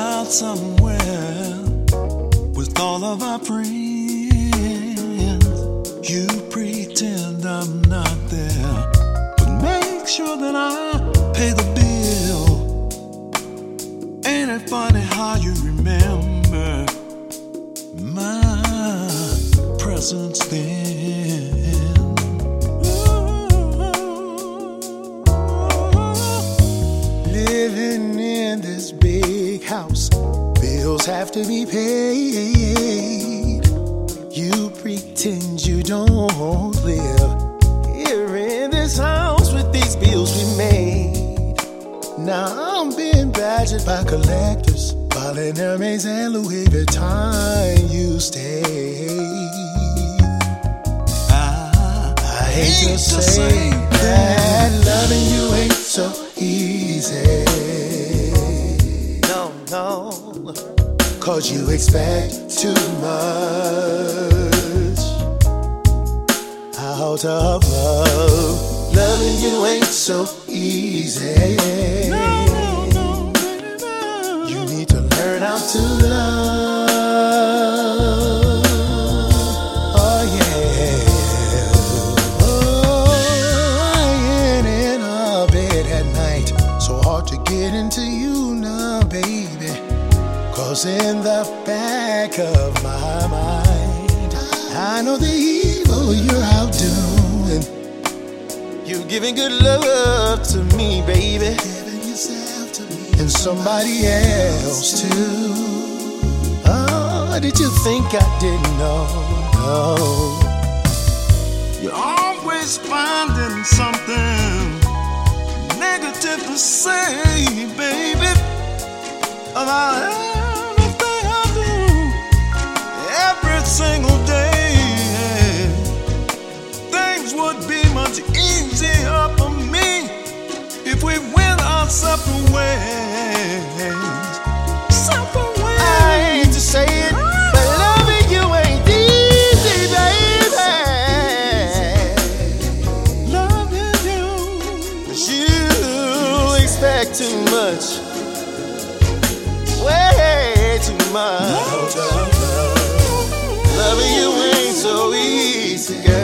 out somewhere with all of our friends. You pretend I'm not there, but make sure that I pay the bill. Ain't it funny how you remember my presence then? Living in this big house, bills have to be paid. You pretend you don't live here in this house with these bills we made. Now I'm being badgered by collectors, while in Hermes and Louis Vuitton you stay. I hate to say that loving you ain't so easy. No, no, 'cause you expect too much out of love. Loving you ain't so easy. No, You need to learn how to love. Oh yeah. Oh, lying in a bed at night, so hard to get into you now, baby. 'Cause in the back of my mind, I know the evil you're out doing. You're giving good love to me, baby. Giving yourself to me. And somebody else too. Oh, did you think I didn't know? No. you're always finding something negative to say, baby, about everything I do every single day. Things would be much easier for me if we went our separate ways. Separate ways. I hate to say it, but loving you ain't easy, baby. Loving you, But you expect too much, way too much. Loving you ain't so easy, girl.